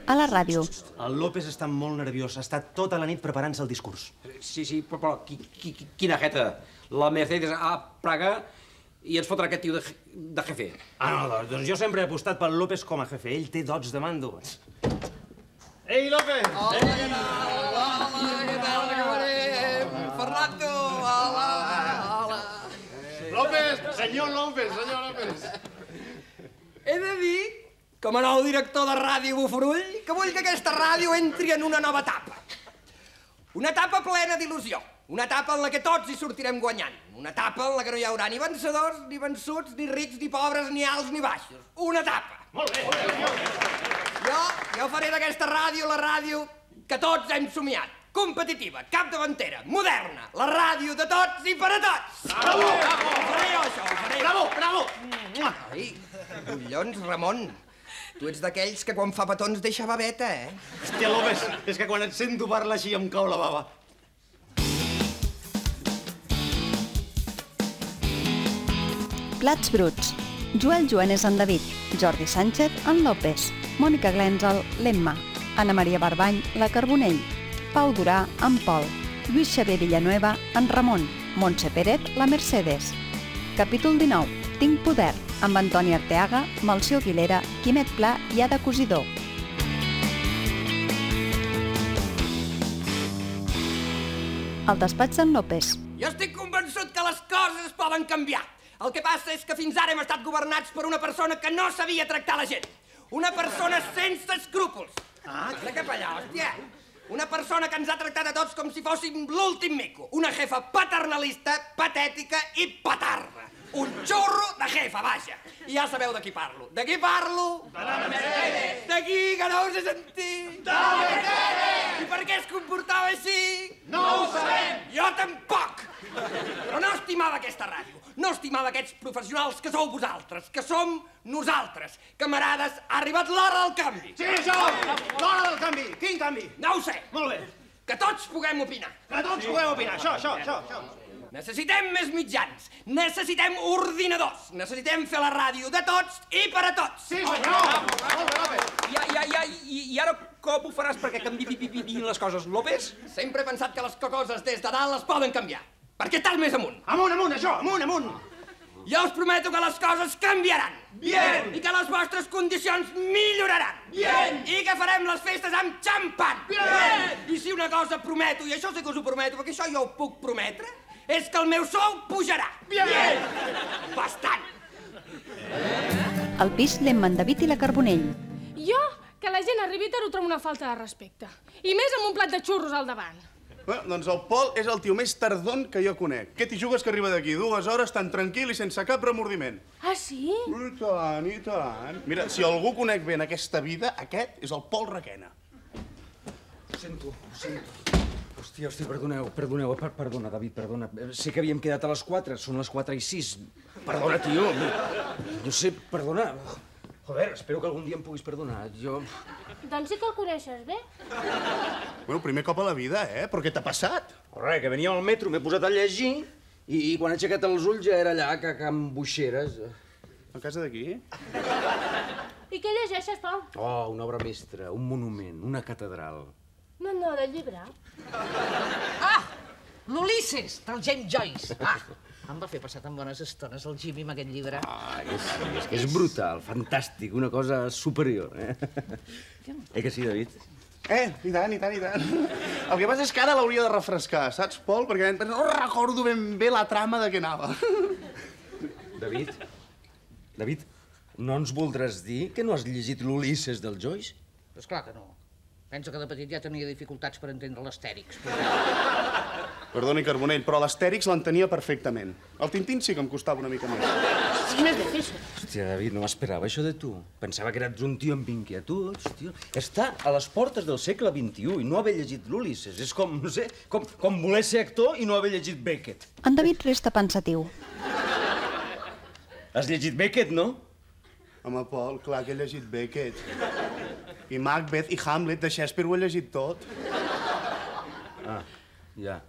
a la ràdio. El López està molt nerviós. Ha estat tota la nit preparant-se el discurs. Sí, però quina jeta. La Mercedes a Praga i ens fotrà aquest tio de jefe. No, doncs jo sempre he apostat pel López com a jefe. Ell té dots de mando. Ei, López! Hola, què tal? Hola, què tal? Com anem? Fernando, hola. López, senyor López. He de dir, com a nou director de Ràdio Buforull, que vull que aquesta ràdio entri en una nova etapa. Una etapa plena d'il·lusió. Una etapa en la que tots hi sortirem guanyant. Una etapa en la que no hi haurà ni vencedors, ni vençuts, ni rics, ni pobres, ni alts, ni baixos. Una etapa. Molt bé. Jo faré d'aquesta ràdio la ràdio que tots hem somiat. Competitiva, capdavantera, moderna. La ràdio de tots i per a tots. Bravo! Faré jo això, ho faré. Bravo! Ai, collons, Ramon. Tu ets d'aquells que quan fa petons deixa babeta, eh? Hòstia, López, és que quan et sento parlar així em cau la bava. Plats bruts. Joel Joanes en David, Jordi Sánchez en López, Mònica Glènzel, l'Emma, Anna Maria Barbany, la Carbonell, Pau Durà, en Pol, Lluís Xavier Villanueva, en Ramon, Montse Pérez, la Mercedes. Capítol 19. Tinc poder, amb Antoni Arteaga, Melcior Aguilera, Quimet Pla i Ada Cosidó. El despatx d'en López. Jo estic convençut que les coses es poden canviar. El que passa és que fins ara hem estat governats per una persona que no sabia tractar la gent. Una persona sense escrúpols. De cap allà, hòstia. Una persona que ens ha tractat a tots com si fóssim l'últim mico. Una jefa paternalista, patètica i petarda. Un xurro de jefa, vaja. I ja sabeu de qui parlo. De qui parlo? De la Mercedes. De qui, que no us he sentit? De la Mercedes. I per què es comportava així? No ho sabem. Jo tampoc. Però no estimava aquesta ràdio. No estimava aquests professionals que sou vosaltres, que som nosaltres. Camarades, ha arribat l'hora del canvi. Sí, això! L'hora del canvi. Quin canvi? No ho sé. Molt bé. Que tots puguem opinar. Que tots puguem opinar. Això. Necessitem més mitjans. Necessitem ordinadors. Necessitem fer la ràdio de tots i per a tots. Sí, senyor. Molt bé, López. I ara com ho faràs perquè canviïn les coses, López? Sempre he pensat que les coses des de dalt es poden canviar. Perquè tal més amunt. Amunt, això. Amunt. Jo us prometo que les coses canviaran. Bien. I que les vostres condicions milloraran. Bien. I que farem les festes amb xampan. Bien. I si una cosa prometo, i això sí que us ho prometo, perquè això jo ho puc prometre, és que el meu sou pujarà. Bien. Bastant. Al pis l'Emma, en David i la Carbonell. Jo, que la gent arribi tard ho trobo una falta de respecte. I més amb un plat de xurros al davant. Bueno, doncs el Pol és el tio més tardon que jo conec. Què t'hi jugues que arriba d'aquí 2 hores tan tranquil i sense cap remordiment? Ah, sí? I tant. Mira, si algú conec bé en aquesta vida, aquest és el Pol Requena. Ho sento. Hòstia, perdona, David, perdona. Sé que havíem quedat a les 4, són les 4:06. Perdona, tio. No sé, perdona. Joder, espero que algun dia em puguis perdonar. Doncs sí que el coneixes bé. Bueno, primer cop a la vida, Però què t'ha passat? Res, que venia al metro, m'he posat a llegir i quan he aixecat els ulls ja era allà, que amb boixeres. A casa d'aquí? I què llegeixes, Pau? Oh, una obra mestra, un monument, una catedral. No, del llibre. L'Ulisses, del James Joyce. Em va fer passar tan bones estones el Jimmy amb aquest llibre. Que sí, és que és brutal, fantàstic, una cosa superior, que sí, David? I tant. El que passa és que ara l'hauria de refrescar, saps, Pol? Perquè no recordo ben bé la trama de què anava. David, no ens voldràs dir que no has llegit l'Ulisses del Joyce? Però esclar que no. Penso que de petit ja tenia dificultats per entendre l'Astèrix. Perdoni, Carbonell, però l'Astèrix l'entenia perfectament. El Tintín sí que em costava una mica més. Sí, no és difícil. Hòstia, David, no m'esperava això de tu. Pensava que eres un tio amb inquietuds, tio. Està a les portes del segle XXI i no haver llegit l'Ulisses. És com, no sé, com voler ser actor i no haver llegit Beckett. En David resta pensatiu. Has llegit Beckett, no? Home, Pol, clar que he llegit Beckett. I Macbeth i Hamlet de Shakespeare ho he llegit tot. Ja.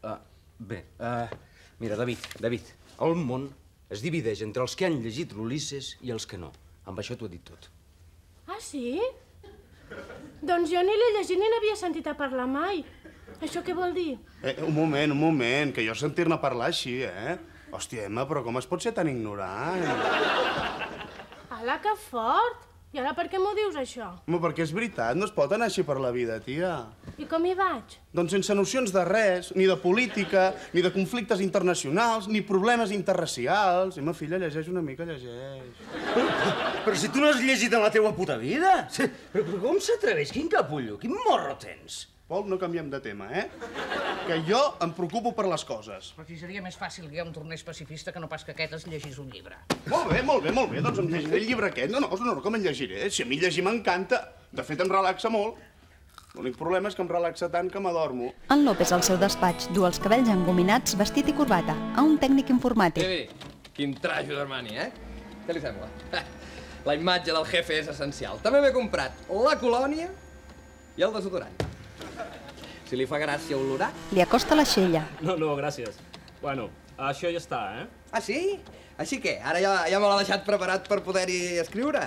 Mira, David, el món es divideix entre els que han llegit l'Ulisses i els que no. Amb això t'ho he dit tot. Ah, sí? Doncs jo ni l'he llegit ni n'havia sentit a parlar mai. Això què vol dir? Un moment, que jo sentir-ne parlar així, Hòstia, Emma, però com es pot ser tan ignorant? Ala, que fort! I ara per què m'ho dius, això? Home, perquè és veritat, no es pot anar així per la vida, tia. I com hi vaig? Doncs sense nocions de res, ni de política, ni de conflictes internacionals, ni problemes interracials. Emma, filla, llegeix una mica, llegeix. Però si tu no has llegit en la teua puta vida! Però com s'atreveix? Quin capullo, quin morro tens? Pol, no canviem de tema, Que jo em preocupo per les coses. Però aquí seria més fàcil que jo em tornés pacifista que no pas que aquest es llegís un llibre. Molt bé, doncs em llegiré el llibre aquest. No, com em llegiré? Si a mi llegir m'encanta. De fet, em relaxa molt. L'únic problema és que em relaxa tant que m'adormo. En López, al seu despatx, du els cabells engominats, vestit i corbata, a un tècnic informàtic. Quin trajo d'Armani, Què li sembla? La imatge del jefe és essencial. També m'he comprat la colònia i el desodorant. Si li fa gràcia olorar. Li acosta l'aixella. No, gràcies. Bueno, això ja està, Ah, sí? Així que ara ja me l'ha deixat preparat per poder-hi escriure?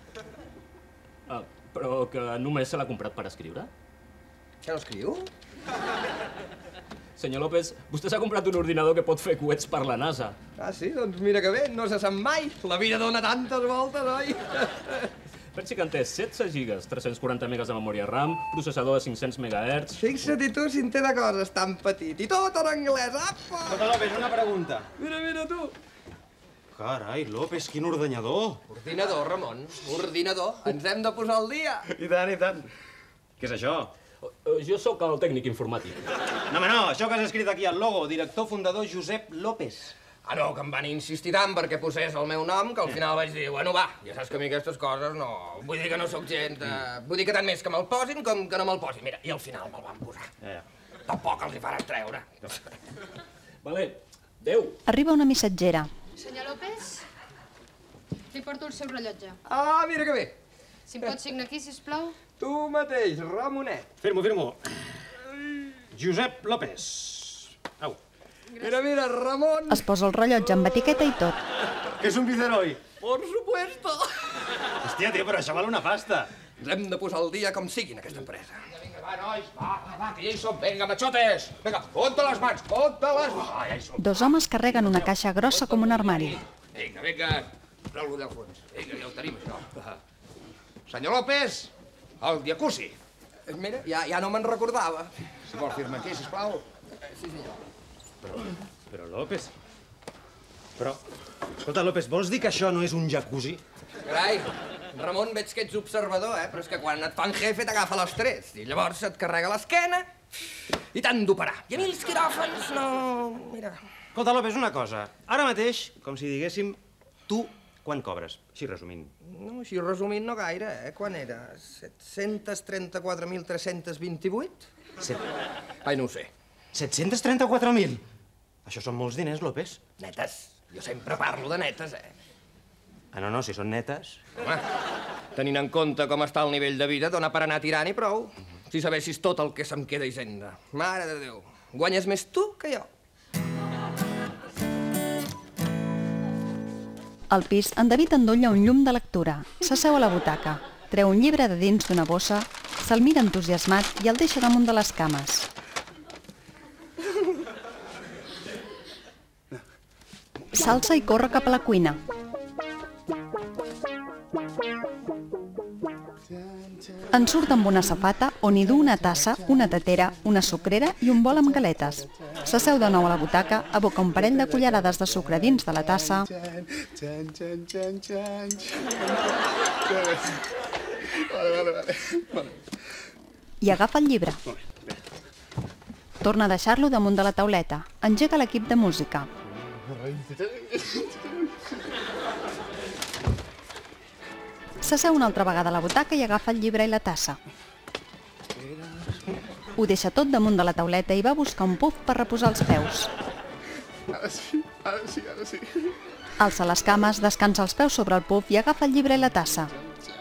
Però que només se l'ha comprat per escriure? Que no escriu? Senyor López, vostè s'ha comprat un ordinador que pot fer coets per la NASA. Ah, sí? Doncs mira que bé, no se sap mai. La vida dona tantes voltes, oi? Pensi que en té 16 gigas, 340 megas de memòria RAM, processador de 500 MHz... Fixa't tu si en té de coses tan petit. I tot en anglès, apa! Escolta, López, una pregunta. Mira tu. Carai, López, quin ordenyador. Ordinador, Ramon, ordinador. Ens hem de posar al dia. I tant. Què és això? Jo sóc el tècnic informàtic. No, això que has escrit aquí al logo, director fundador Josep López. Ah, no, que em van insistir tant perquè posés el meu nom que al final vaig dir, bueno, va, ja saps que a mi aquestes coses no... Vull dir que no sóc gent... Vull dir que tant més que me'l posin com que no me'l posin. Mira, i al final me'l van posar. Tampoc els hi faran treure. Vale, adéu. Arriba una missatgera. Senyor López, li porto el seu rellotge. Ah, mira que bé. Si em pot signar aquí, sisplau? Tu mateix, Ramonet. Firmo. Josep López. Au. Mira, Ramon. Es posa el rellotge amb etiqueta i tot. Que és un Viceroy. Por supuesto. Hòstia, tio, però això val una pasta. Ens hem de posar al dia com sigui en aquesta empresa. Vinga, va, nois, va, que ja hi som. Vinga, machotes. Vinga, compte les mans, compte les mans. Ja hi som. Dos homes carreguen una caixa grossa com un armari. Vinga, treu-lo del fons. Vinga, ja ho tenim, això. Senyor López, el jacuzzi. Mira, ja no me'n recordava. Si vol firmar aquí, sisplau. Sí, senyor. Però López... Però... Escolta, López, vols dir que això no és un jacuzzi? Carai, Ramon, veig que ets observador, però és que quan et fan jefe t'agafa l'estrès i llavors et carrega l'esquena i t'han d'operar. I a mi els quiròfans no... Mira... Escolta, López, una cosa. Ara mateix, com si diguéssim, tu quan cobres? Així resumint. No, així resumint no gaire, Quan era? 734.328? Ai, no ho sé. 734.000? Això són molts diners, López. Netes. Jo sempre parlo de netes, Ah, no, si són netes. Home, tenint en compte com està el nivell de vida, dona per anar tirant i prou. Si sabessis tot el que se'm queda a Hisenda. Mare de Déu, guanyes més tu que jo. Al pis, en David endolla un llum de lectura. S'asseu a la butaca. Treu un llibre de dins d'una bossa, se'l mira entusiasmat i el deixa damunt de les cames. S'alça i corre cap a la cuina. En surt amb una safata on hi du una tassa, una tetera, una sucrera i un bol amb galetes. S'asseu de nou a la butaca, aboca un parell de cullerades de sucre dins de la tassa i agafa el llibre. Torna a deixar-lo damunt de la tauleta. Engega l'equip de música. S'asseu una altra vegada a la butaca i agafa el llibre i la tassa. Ho deixa tot damunt de la tauleta i va a buscar un puf per reposar els peus. Ara sí. Alça les cames, descansa els peus sobre el puf i agafa el llibre i la tassa.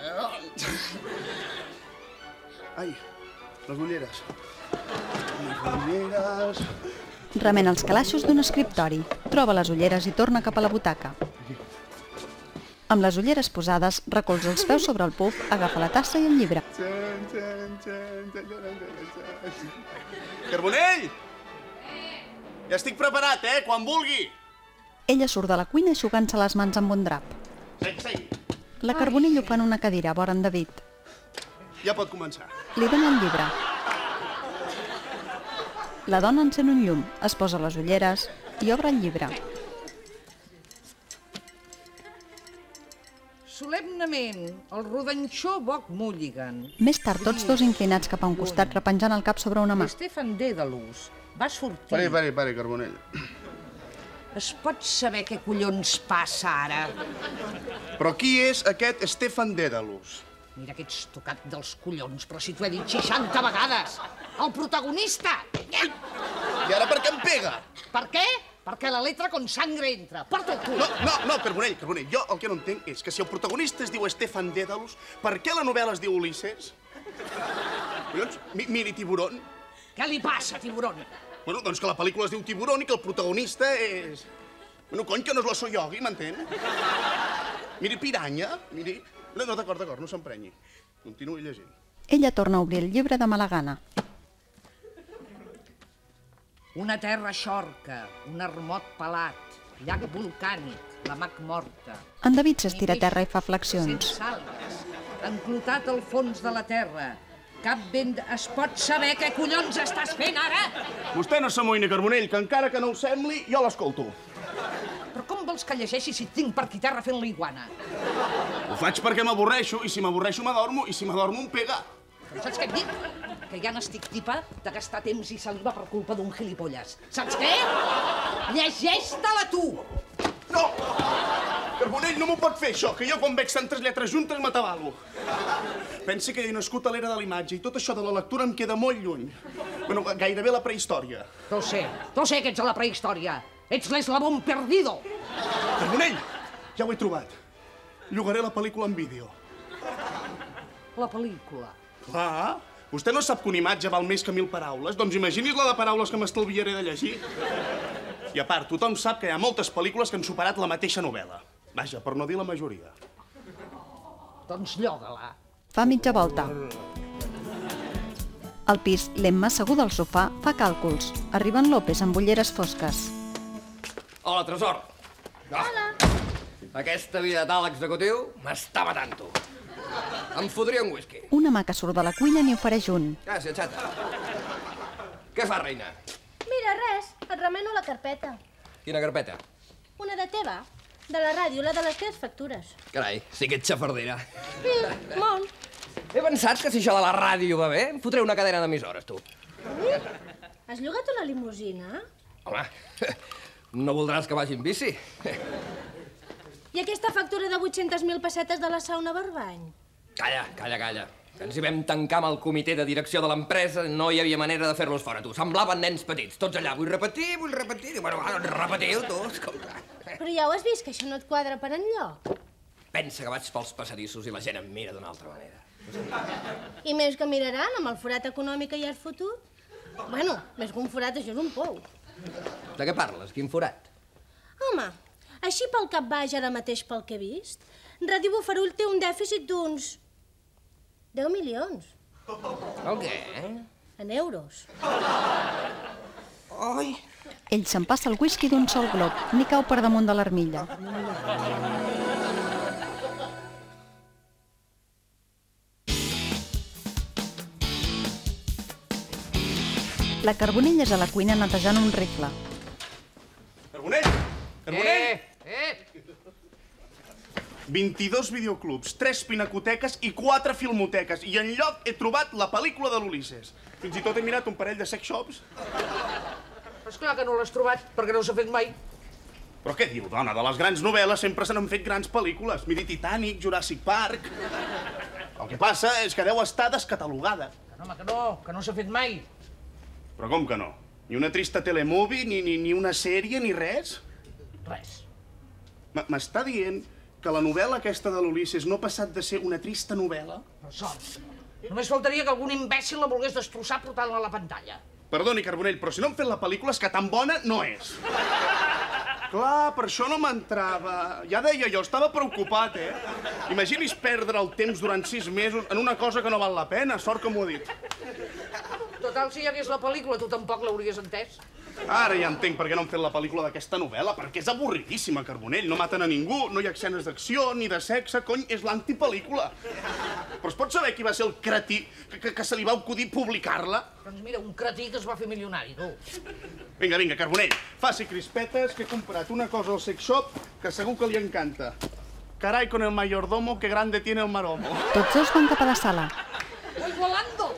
Ai, les ulleres. Les ulleres... Remena els calaixos d'un escriptori. Troba les ulleres i torna cap a la butaca. Amb les ulleres posades, recolza els peus sobre el pub, agafa la tassa i el llibre. Carbonell! Ja estic preparat, quan vulgui. Ella surt de la cuina eixugant-se les mans amb un drap. Seny. La Carbonell ho fa en una cadira, vora en David. Ja pot començar. Li dona el llibre. La dona encén un llum, es posa les ulleres i obre el llibre. Solemnement, el rodanxó Bob Mulligan. Més tard, tots dos inclinats cap a un costat, repenjant el cap sobre una mà. Stefan Dedalus va sortir... Pari, Carbonell. Es pot saber què collons passa ara? Però qui és aquest Stefan Dedalus? Mira que ets tocat dels collons, però si t'ho he dit 60 vegades! El protagonista! I ara per què em pega? Per què? Perquè la letra con sangre entra. Porta el cul! No, Carbonell, jo el que no entenc és que si el protagonista es diu Stefan Dedalus, per què la novel·la es diu Ulisses? Collons, miri Tiburón. Què li passa, Tiburón? Bueno, doncs que la pel·lícula es diu Tiburón i que el protagonista és... Bueno, cony, que no és l'oso Yogi, m'entén? Miri Piranya, miri... No, d'acord, no s'emprenyi. Continuï llegint. Ella torna a obrir el llibre de mala gana. Una terra xorca, un armot pelat, llac volcànic, la mac morta. En David s'estira a terra i fa flexions. Sense algues, enclotat al fons de la terra. Cap vent... Es pot saber què collons estàs fent ara? Vostè no s'amoïni, Carbonell, que encara que no ho sembli, jo l'escolto. Però com vols que llegeixi si et tinc per aquí terra fent l'iguana? Ho faig perquè m'avorreixo, i si m'avorreixo m'adormo, i si m'adormo em pega. Però saps què et dic? Que ja n'estic tipa de gastar temps i saliva per culpa d'un gilipolles. Saps què? Llegeix-te-la tu! No! Carbonell, no m'ho pot fer, això, que jo quan veig tantes lletres juntes m'atabalo. Pensi que he nascut a l'era de l'imatge i tot això de la lectura em queda molt lluny. Bueno, gairebé la prehistòria. No sé que ets a la prehistòria. Ets l'eslabón perdido. Carbonell, ja ho he trobat. Llogaré la pel·lícula en vídeo. La pel·lícula? Clar. Vostè no sap que una imatge val més que 1000 paraules? Doncs imagini's la de paraules que m'estalviaré de llegir. I a part, tothom sap que hi ha moltes pel·lícules que han superat la mateixa novel·la. Vaja, per no dir la majoria. Doncs lloga-la. Fa mitja volta. Al pis, l'Emma, asseguda al sofà, fa càlculs. Arriba en López amb ulleres fosques. Hola, tresor. Hola. Aquesta vida de tal executiu m'està matant, tu. Em fotria un whisky. Una mà que surt de la cuina n'hi ofereix un. Gràcies, xata. Què fa, reina? Mira, res. Et remeno la carpeta. Quina carpeta? Una de teva. De la ràdio, la de les teves factures. Carai, sí que ets xafardera. Sí, molt. He pensat que si això de la ràdio va bé, em fotré una cadena d'emissores, tu. Has llogat una limusina? Home, no voldràs que vagi en bici? I aquesta factura de 800.000 pessetes de la sauna Barbany? Calla. Que ens hi vam tancar amb el comitè de direcció de l'empresa, no hi havia manera de fer-los fora, tu. Semblaven nens petits, tots allà. Vull repetir. Bueno, repetiu, tu, escolta. Però ja ho has vist, que això no et quadra per enlloc. Pensa que vaig pels passadissos i la gent em mira d'una altra manera. I més que miraran amb el forat econòmic que hi has fotut? Bueno, més que un forat, això és un pou. De què parles? Quin forat? Home, així pel cap baix ara mateix pel que he vist, Radi Bofarull té un dèficit d'uns 10 milions. El què? En euros. Ai! Ell s'empassa el whisky d'un sol glob, ni cau per damunt de l'armilla. La Carbonell és a la cuina netejant un rifle. Carbonell! 22 videoclubs, 3 pinacoteques i 4 filmoteques. I enlloc he trobat la pel·lícula de l'Ulisses. Fins i tot he mirat un parell de sex shops. Esclar que no l'has trobat, perquè no s'ha fet mai. Però què diu, dona? De les grans novel·les sempre se n'han fet grans pel·lícules. Miri Titanic, Jurassic Park... El que passa és que deu estar descatalogada. Que no s'ha fet mai. Però com que no? Ni una trista telemovie, ni una sèrie, ni res? Res. M'està dient que la novel·la aquesta de l'Ulisses no ha passat de ser una trista novel·la? No sort. Només faltaria que algun imbècil la volgués destrossar portant-la a la pantalla. Perdoni, Carbonell, però si no han fet la pel·lícula és que tan bona no és. Clar, per això no m'entrava. Ja deia jo, estava preocupat, Imagini's perdre el temps durant 6 mesos en una cosa que no val la pena. Sort que m'ho ha dit. Total, si hi hagués la pel·lícula, tu tampoc l'hauries entès. Ara ja entenc per què no han fet la pel·lícula d'aquesta novel·la, perquè és avorridíssima, Carbonell. No maten a ningú, no hi ha escenes d'acció ni de sexe, cony, és l'antipel·lícula. Però es pot saber qui va ser el cretí que se li va acudir publicar-la? Doncs mira, un cretí que es va fer milionari, tu. Vinga, vinga, Carbonell, faci crispetes, que he comprat una cosa al sex shop que segur que li encanta. Carai, con el mayordomo, que grande tiene el maromo. Tots dos van cap a la sala. Voy volando!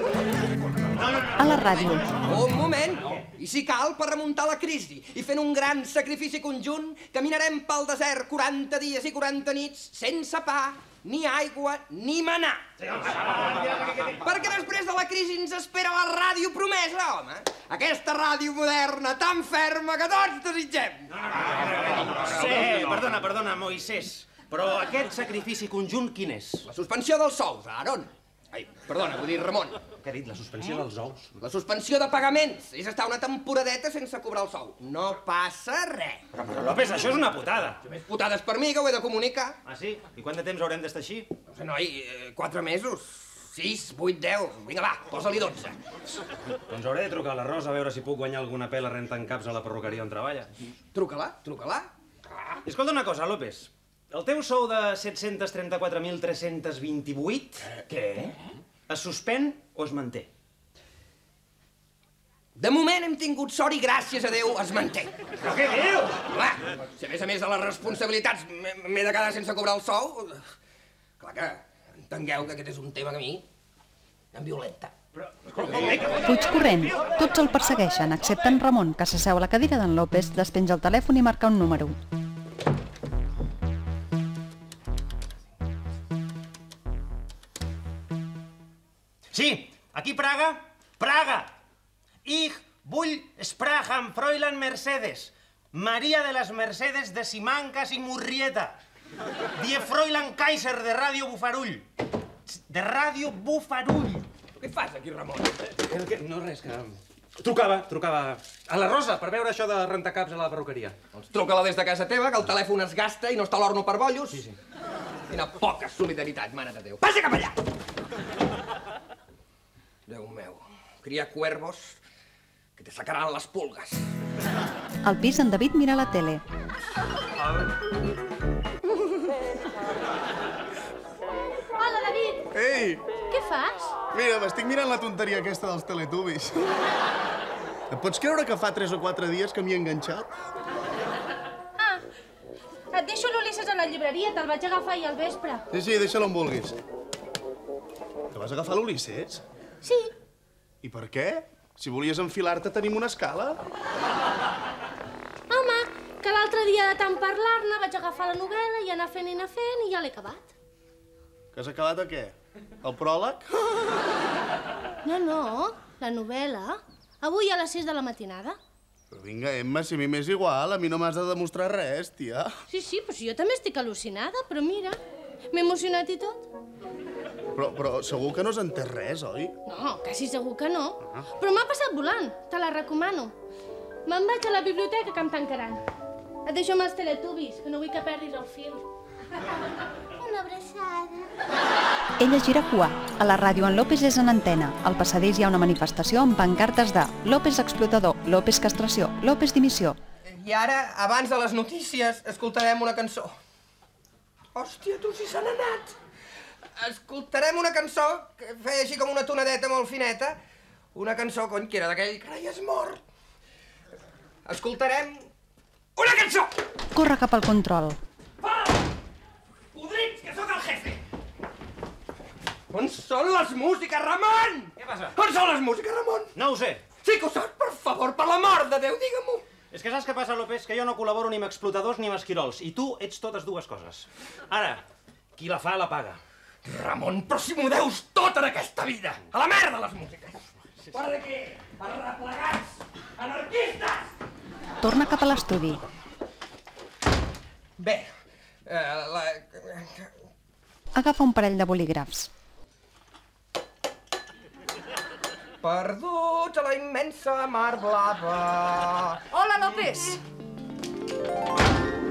A la ràdio. Un moment! I si cal, per remuntar la crisi i fent un gran sacrifici conjunt, caminarem pel desert 40 dies i 40 nits sense pa, ni aigua, ni manar. Perquè després de la crisi ens espera la ràdio promesa, home. Aquesta ràdio moderna tan ferma que tots desitgem. Sí, perdona, Moisés. Però aquest sacrifici conjunt quin és? La suspensió dels sous, Aaron. Ai, perdona, vull dir Ramon. Què ha dit, la suspensió dels ous? La suspensió de pagaments. És estar una temporadeta sense cobrar el sou. No passa res. Però López, això és una putada. Més putades per mi, que ho he de comunicar. Ah, sí? I quant de temps haurem d'estar així? No sé, noi, 4 mesos. 6, 8, 10... Vinga, va, posa-li 12. Doncs hauré de trucar a la Rosa a veure si puc guanyar alguna pela rentant caps a la perruqueria on treballa. Truca-la, truca-la. I escolta una cosa, López. El teu sou de 734.328... Què? Es suspèn o es manté? De moment hem tingut sort i gràcies a Déu es manté. Però què dius? Clar, si a més de les responsabilitats m'he de quedar sense cobrar el sou, clar que entengueu que aquest és un tema que a mi em violenta. Fuig corrent. Tots el persegueixen, excepte en Ramon, que s'asseu a la cadira d'en López, despenja el telèfon i marca un número. Sí, aquí Praga. Praga. Ich vull Spraham Fräulein Mercedes. María de las Mercedes de Simancas y Murrieta. Die Fräulein Kaiser de Ràdio Bufarull. De Ràdio Bufarull. Què fas aquí, Ramon? No, res, que... Trucava a la Rosa per veure això de rentar caps a la perruqueria. Doncs truca-la des de casa teva, que el telèfon es gasta i no està a l'horno per bollos. Sí. Quina poca solidaritat, mare de Déu. Passa cap allà! Déu meu, cria cuervos que te sacaran les pulgues. Al pis, en David mira la tele. Hola, David. Ei! Què fas? Mira, m'estic mirant la tonteria aquesta dels Teletubbies. Et pots creure que fa 3 o 4 dies que m'hi he enganxat? Ah, et deixo l'Ulisses a la llibreria, te'l vaig agafar ahir al vespre. Sí, deixa-lo on vulguis. Que vas agafar l'Ulisses? Sí. I per què? Si volies enfilar-te tenim una escala. Home, que l'altre dia de tant parlar-ne vaig agafar la novel·la i anar fent i ja l'he acabat. Que has acabat a què? El pròleg? No, la novel·la. Avui a les 6 de la matinada. Però vinga, Emma, si a mi m'és igual, a mi no m'has de demostrar res, tia. Sí, però si jo també estic al·lucinada, però mira, m'he emocionat i tot. Però segur que no has entès res, oi? No, quasi segur que no. Però m'ha passat volant, te la recomano. Me'n vaig a la biblioteca que em tancaran. Et deixo amb els Teletubbies, que no vull que perdis el fil. Una abraçada. Ella gira cua. A la ràdio en López és en antena. Al passadís hi ha una manifestació amb pancartes de López explotador, López castració, López dimissió. I ara, abans de les notícies, escoltarem una cançó. Hòstia, tu, si se n'ha anat! Escoltarem una cançó que feia així com una tonadeta molt fineta. Una cançó, cony, que era d'aquell... Carai, és mort! Escoltarem... una cançó! Corre cap al control. Podrits, que sóc el jefe! On són les músiques, Ramon? Què passa? On són les músiques, Ramon? No ho sé. Sí que ho saps, per favor, per la mort de Déu, digue-m'ho. És que saps què passa, López? Que jo no col·laboro ni amb explotadors ni amb esquirols. I tu ets totes dues coses. Ara, qui la fa, la paga. Ramon, però si m'ho deus tot en aquesta vida! A la merda, les músiques! Per de què? Per replegats! Anarquistes! Torna cap a l'estudi. Bé, Agafa un parell de bolígrafs. Perduts a la immensa mar blava... Hola, López!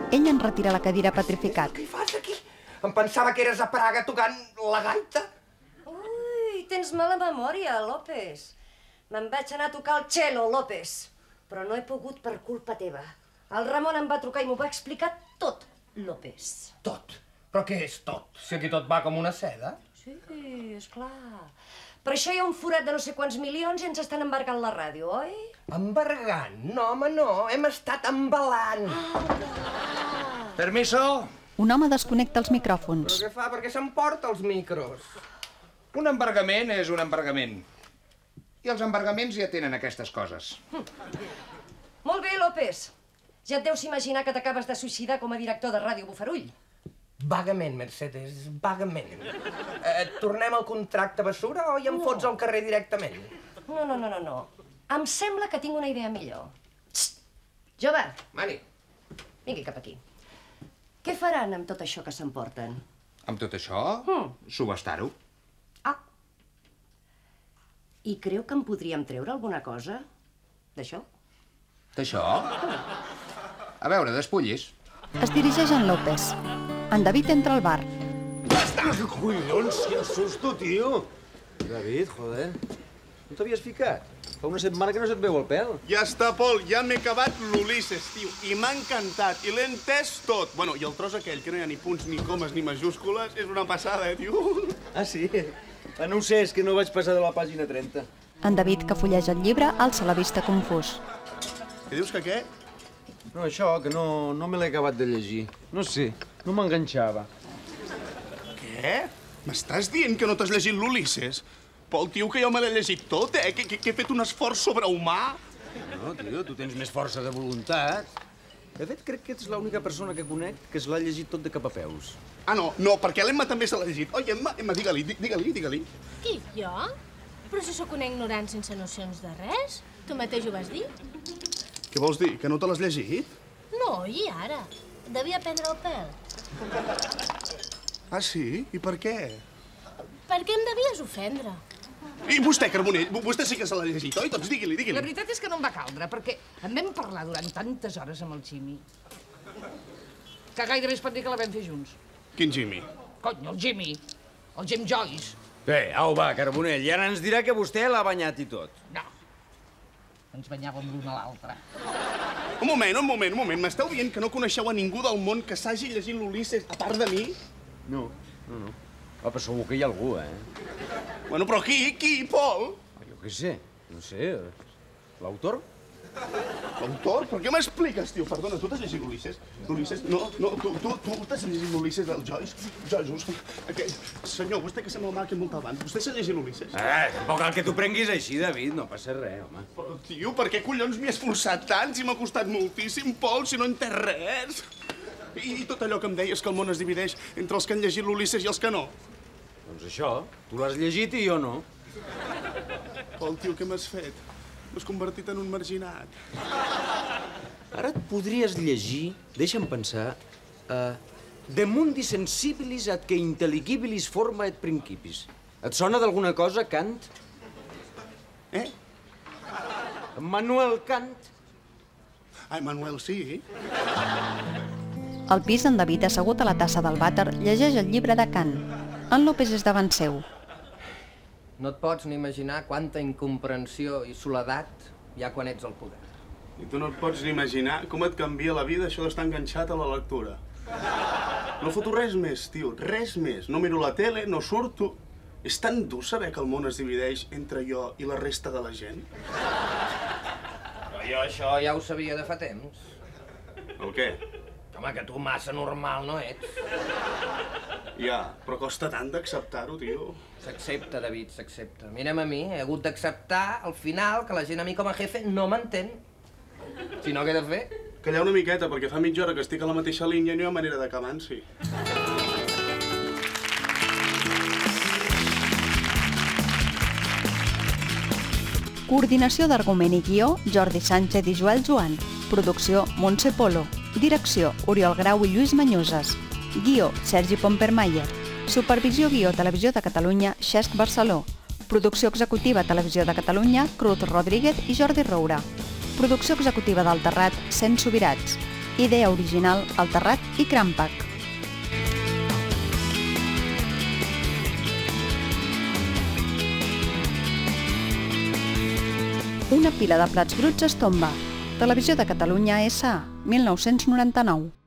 Ell en retira la cadira petrificat. Què fas aquí? Em pensava que eres a Praga tocant la gaita. Ui, tens mala memòria, López. Me'n vaig anar a tocar el cello, López. Però no he pogut per culpa teva. El Ramon em va trucar i m'ho va explicar tot, López. Tot? Però què és tot? Si aquí tot va com una seda. Sí, esclar. Per això hi ha un forat de no sé quants milions i ens estan embargant la ràdio, oi? Embargant? No, home, no. Hem estat embalant. Permiso. Un home desconnecta els micròfons. Però què fa? Per què s'emporta els micros? Un embargament és un embargament. I els embargaments ja tenen aquestes coses. Molt bé, López. Ja et deus imaginar que t'acabes de suïcidar com a director de Ràdio Bufarull. Vagament, Mercedes, vagament. Tornem al contracte basura o ja em fots al carrer directament? No. Em sembla que tinc una idea millor. Xxt! Jove! Mani. Vingui cap aquí. Què faran amb tot això que s'emporten? Amb tot això, subestar-ho. I creu que en podríem treure alguna cosa d'això? D'això? A veure, despullis. Es dirigeix en López. En David entra al bar. Collons, quin susto, tio! David, joder, no t'havies ficat? Fa una setmana que no se't veu el pèl. Ja està, Pol, ja m'he acabat l'Ulisses, tio, i m'ha encantat, i l'he entès tot. Bueno, i el tros aquell, que no hi ha ni punts, ni comes, ni majúscules, és una passada, tio. Ah, sí? No ho sé, és que no vaig passar de la pàgina 30. En David, que fulleja el llibre, alça la vista confús. Què dius que què? No, això, que no me l'he acabat de llegir. No sé, no m'enganxava. Què? M'estàs dient que no t'has llegit l'Ulisses? Pol, tio, que jo me l'he llegit tot, que he fet un esforç sobrehumà. No, tio, tu tens més força de voluntat. De fet, crec que ets l'única persona que conec que se l'ha llegit tot de cap a peus. Ah, no, perquè l'Emma també se l'ha llegit. Oi, Emma, digue-li. Qui, jo? Però si sóc una ignorant sense nocions de res. Tu mateix ho vas dir? Què vols dir, que no te l'has llegit? No, i ara? Devia prendre el pèl. Ah, sí? I per què? Per què em devies ofendre? I vostè, Carbonell, vostè sí que se l'ha llegit, oi? Doncs digui-li. La veritat és que no em va caldre, perquè en vam parlar durant tantes hores amb el Jimmy que gairebé es pot dir que la vam fer junts. Quin Jimmy? Cony, el Jimmy. El Jim Joyce. Au, va, Carbonell, i ara ens dirà que vostè l'ha banyat i tot. No. Ens banyàvem l'un a l'altre. Un moment. M'esteu dient que no coneixeu a ningú del món que s'hagi llegit l'Ulisses, a part de mi? No. Però segur que hi ha algú, Bueno, però qui, Pol? Jo què sé, no sé. L'autor? L'autor? Per què m'expliques, tio? Perdona, tu t'has llegit l'Ulisses? L'Ulisses? No, tu t'has llegit l'Ulisses del Joyce? Joyce, senyor, vostè que sembla el Marc molt abans, vostè s'ha llegit l'Ulisses? Tampoc cal que t'ho prenguis així, David, no passa res, home. Però, tio, per què collons m'hi he esforçat tant si m'ha costat moltíssim, Pol, si no he entès res? I tot allò que em deies que el món es divideix entre els que han llegit l'Ulisses i els que no? Doncs això, tu l'has llegit i jo no. Pol, tio, què m'has fet? M'has convertit en un marginat. Ara et podries llegir, deixa'm pensar, De mundi sensibilis ad que intelligibilis forma et principis. Et sona d'alguna cosa, Kant? Manuel Kant? Ai, Manuel, sí. Al pis, en David, assegut a la tassa del vàter, llegeix el llibre de Kant. En López és davant seu. No et pots ni imaginar quanta incomprensió i soledat hi ha quan ets al poder. I tu no et pots ni imaginar com et canvia la vida això d'estar enganxat a la lectura. No foto res més, tio, res més. No miro la tele, no surto. És tan dur saber que el món es divideix entre jo i la resta de la gent. Però jo això ja ho sabia de fa temps. El què? Home, que tu massa normal no ets. Ja, però costa tant d'acceptar-ho, tio. S'accepta, David, s'accepta. Mira'm a mi, he hagut d'acceptar al final que la gent a mi com a jefe no m'entén. Si no, què he de fer? Callar una miqueta, perquè fa mitja hora que estic a la mateixa línia i no hi ha manera de que avanci. Coordinació d'argument i guió, Jordi Sánchez i Joel Joan. Producció, Montse Polo. Direcció, Oriol Grau i Lluís Manyoses. Guió, Sergi Pompermayer. Supervisió guió Televisió de Catalunya, Xesc Barceló. Producció executiva Televisió de Catalunya, Cruz Rodríguez i Jordi Roura. Producció executiva del Terrat, Cent Subirats. Idea original El Terrat i Crampac. Una pila de plats bruts es tomba. Televisió de Catalunya S.A. 1999.